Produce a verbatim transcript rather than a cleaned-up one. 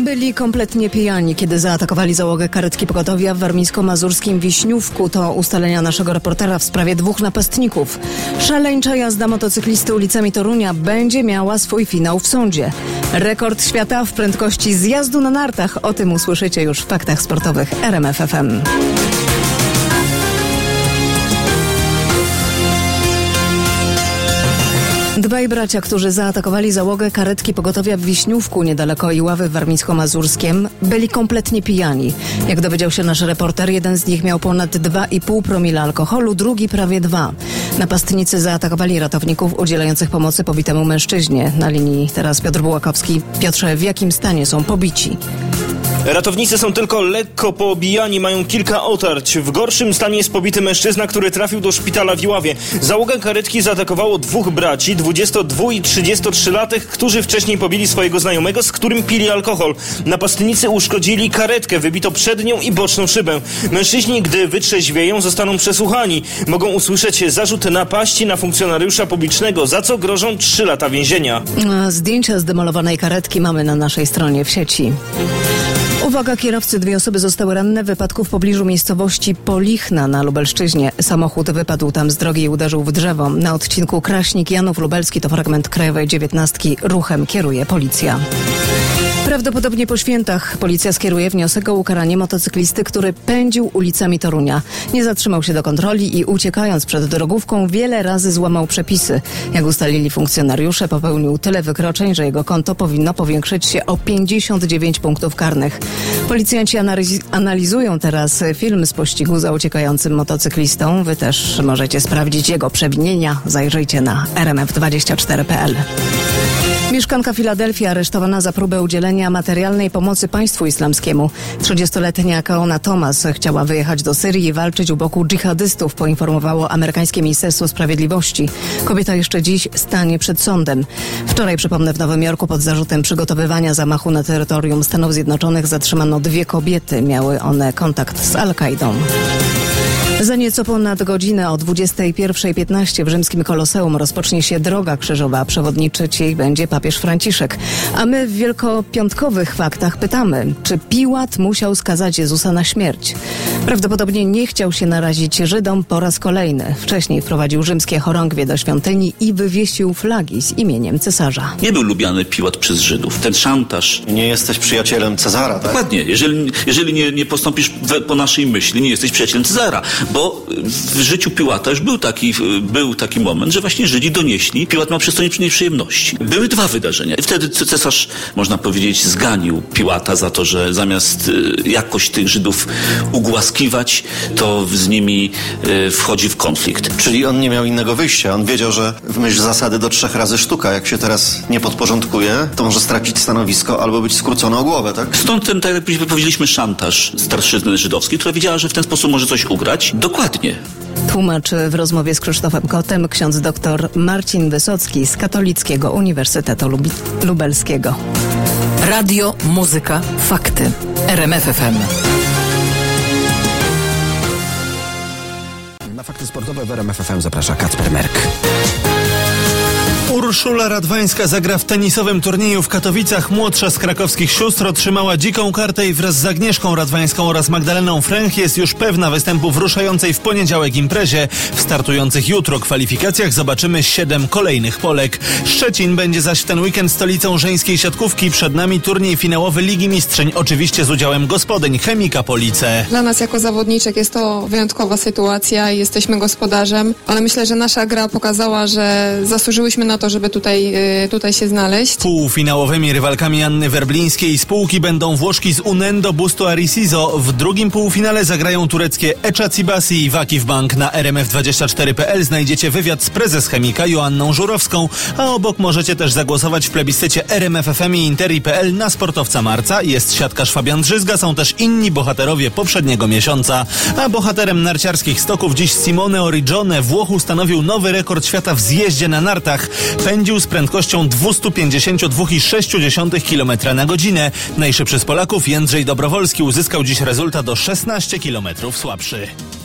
Byli kompletnie pijani, kiedy zaatakowali załogę karetki pogotowia w warmińsko-mazurskim Wiśniówku. To ustalenia naszego reportera w sprawie dwóch napastników. Szaleńcza jazda motocyklisty ulicami Torunia będzie miała swój finał w sądzie. Rekord świata w prędkości zjazdu na nartach. O tym usłyszycie już w faktach sportowych R M F F M. Dwaj bracia, którzy zaatakowali załogę karetki pogotowia w Wiśniówku niedaleko Iławy w Warmińsko-Mazurskiem, byli kompletnie pijani. Jak dowiedział się nasz reporter, jeden z nich miał ponad dwa i pół promila alkoholu, drugi prawie dwa. Napastnicy zaatakowali ratowników udzielających pomocy pobitemu mężczyźnie. Na linii teraz Piotr Bułakowski. Piotrze, w jakim stanie są pobici? Ratownicy są tylko lekko poobijani, mają kilka otarć. W gorszym stanie jest pobity mężczyzna, który trafił do szpitala w Iławie. Załogę karetki zaatakowało dwóch braci, dwudziestodwu- i trzydziestotrzylatych, którzy wcześniej pobili swojego znajomego, z którym pili alkohol. Napastnicy uszkodzili karetkę, wybito przednią i boczną szybę. Mężczyźni, gdy wytrzeźwieją, zostaną przesłuchani. Mogą usłyszeć zarzut napaści na funkcjonariusza publicznego, za co grożą trzy lata więzienia. Zdjęcia zdemolowanej karetki mamy na naszej stronie w sieci. Uwaga kierowcy, dwie osoby zostały ranne w wypadku w pobliżu miejscowości Polichna na Lubelszczyźnie. Samochód wypadł tam z drogi i uderzył w drzewo. Na odcinku Kraśnik-Janów Lubelski, to fragment Krajowej dziewiętnastki. Ruchem kieruje policja. Prawdopodobnie po świętach policja skieruje wniosek o ukaranie motocyklisty, który pędził ulicami Torunia. Nie zatrzymał się do kontroli i uciekając przed drogówką wiele razy złamał przepisy. Jak ustalili funkcjonariusze, popełnił tyle wykroczeń, że jego konto powinno powiększyć się o pięćdziesiąt dziewięć punktów karnych. Policjanci analiz- analizują teraz film z pościgu za uciekającym motocyklistą. Wy też możecie sprawdzić jego przewinienia. Zajrzyjcie na r m f dwadzieścia cztery kropka p l. Mieszkanka Filadelfii aresztowana za próbę udzielenia materialnej pomocy państwu islamskiemu. trzydziestoletnia Kaona Thomas chciała wyjechać do Syrii i walczyć u boku dżihadystów, poinformowało amerykańskie Ministerstwo Sprawiedliwości. Kobieta jeszcze dziś stanie przed sądem. Wczoraj, przypomnę, w Nowym Jorku pod zarzutem przygotowywania zamachu na terytorium Stanów Zjednoczonych zatrzymano dwie kobiety. Miały one kontakt z Al-Kaidą. Za nieco ponad godzinę o dwudziestej pierwszej piętnaście w rzymskim Koloseum rozpocznie się droga krzyżowa. Przewodniczyć jej będzie papież Franciszek. A my w wielkopiątkowych faktach pytamy, czy Piłat musiał skazać Jezusa na śmierć? Prawdopodobnie nie chciał się narazić Żydom po raz kolejny. Wcześniej wprowadził rzymskie chorągwie do świątyni i wywiesił flagi z imieniem cesarza. Nie był lubiany Piłat przez Żydów. Ten szantaż... Nie jesteś przyjacielem Cezara, tak? Dokładnie. Jeżeli, jeżeli nie, nie postąpisz we, po naszej myśli, nie jesteś przyjacielem Cezara. Bo w życiu Piłata już był taki, był taki moment, że właśnie Żydzi donieśli, Piłat ma przystąpić nieprzyjemności. Były dwa wydarzenia. I wtedy cesarz, można powiedzieć, zganił Piłata za to, że zamiast jakoś tych Żydów ugłaskiwać, to z nimi wchodzi w konflikt. Czyli on nie miał innego wyjścia. On wiedział, że w myśl zasady do trzech razy sztuka, jak się teraz nie podporządkuje, to może stracić stanowisko albo być skrócony o głowę, tak? Stąd ten, tak jak powiedzieliśmy, szantaż starszyzny żydowskiej, która wiedziała, że w ten sposób może coś ugrać. Dokładnie. Tłumaczy w rozmowie z Krzysztofem Kotem ksiądz dr Marcin Wysocki z Katolickiego Uniwersytetu Lub- Lubelskiego. Radio, muzyka, fakty. R M F F M. Na fakty sportowe w R M F F M zaprasza Kacper Merk. Urszula Radwańska zagra w tenisowym turnieju w Katowicach. Młodsza z krakowskich sióstr otrzymała dziką kartę i wraz z Agnieszką Radwańską oraz Magdaleną Fręch jest już pewna występu w ruszającej w poniedziałek imprezie. W startujących jutro kwalifikacjach zobaczymy siedem kolejnych Polek. Szczecin będzie zaś w ten weekend stolicą żeńskiej siatkówki. Przed nami turniej finałowy Ligi Mistrzeń, oczywiście z udziałem gospodyń Chemika Police. Dla nas jako zawodniczek jest to wyjątkowa sytuacja i jesteśmy gospodarzem, ale myślę, że nasza gra pokazała, że zasłużyłyśmy na to, żeby tutaj, tutaj się znaleźć. Półfinałowymi rywalkami Anny Werblińskiej i spółki będą Włoszki z Unendo Busto Arisizo. W drugim półfinale zagrają tureckie Eczacibasi i Vakifbank. Na r m f dwadzieścia cztery kropka p l znajdziecie wywiad z prezes Chemika Joanną Żurowską, a obok możecie też zagłosować w plebiscycie R M F F M i Interi kropka p l na sportowca marca. Jest siatkarz Fabian Drzyzga, są też inni bohaterowie poprzedniego miesiąca. A bohaterem narciarskich stoków dziś Simone Origione. Włoch ustanowił nowy rekord świata w zjeździe na nartach. Pędził z prędkością dwieście pięćdziesiąt dwa przecinek sześć kilometra na godzinę. Najszybszy z Polaków Jędrzej Dobrowolski uzyskał dziś rezultat o szesnaście kilometrów słabszy.